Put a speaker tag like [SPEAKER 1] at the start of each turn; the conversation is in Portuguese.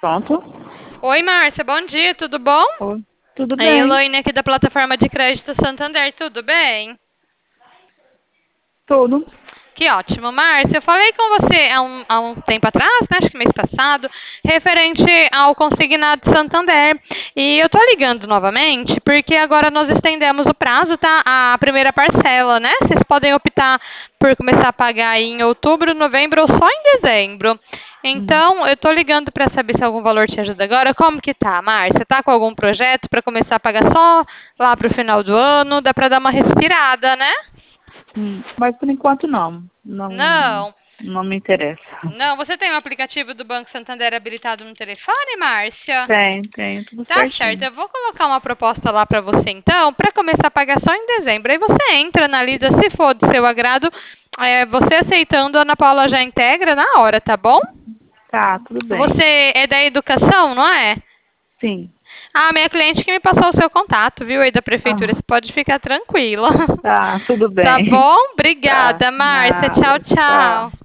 [SPEAKER 1] Pronto?
[SPEAKER 2] Oi, Márcia, bom dia, tudo bom?
[SPEAKER 1] Oi. Tudo
[SPEAKER 2] A
[SPEAKER 1] bem?
[SPEAKER 2] Elaine aqui da plataforma de crédito Santander, tudo bem?
[SPEAKER 1] Tudo?
[SPEAKER 2] Que ótimo, Márcia. Eu falei com você há um tempo atrás, né, acho que mês passado, referente ao consignado de Santander. E eu tô ligando novamente porque agora nós estendemos o prazo, tá? A primeira parcela, né? Vocês podem optar por começar a pagar aí em outubro, novembro ou só em dezembro.
[SPEAKER 1] Hum.
[SPEAKER 2] Então, eu tô ligando para saber se algum valor te ajuda agora. Como que tá, Márcia? Tá com algum projeto para começar a pagar só lá pro final do ano? Dá para dar uma respirada, né?
[SPEAKER 1] Mas por enquanto não. Não,
[SPEAKER 2] Não.
[SPEAKER 1] não me interessa.
[SPEAKER 2] Não, você tem o aplicativo do Banco Santander habilitado no telefone, Márcia?
[SPEAKER 1] Tem, tudo
[SPEAKER 2] Tá certo,
[SPEAKER 1] certinho.
[SPEAKER 2] eu vou colocar uma proposta lá para você então, para começar a pagar só em dezembro. Aí você entra, analisa se for do seu agrado, você aceitando, a Ana Paula já integra na hora, tá bom?
[SPEAKER 1] Tá, tudo bem.
[SPEAKER 2] Você é da educação, não é?
[SPEAKER 1] Sim.
[SPEAKER 2] Ah, minha cliente que me passou o seu contato, viu, aí da prefeitura,
[SPEAKER 1] Ah,
[SPEAKER 2] você pode ficar tranquila.
[SPEAKER 1] tá, tudo
[SPEAKER 2] Tá
[SPEAKER 1] bem.
[SPEAKER 2] bom?
[SPEAKER 1] Tá,
[SPEAKER 2] Obrigada, Márcia. Tchau,
[SPEAKER 1] nada. Tchau.
[SPEAKER 2] tchau.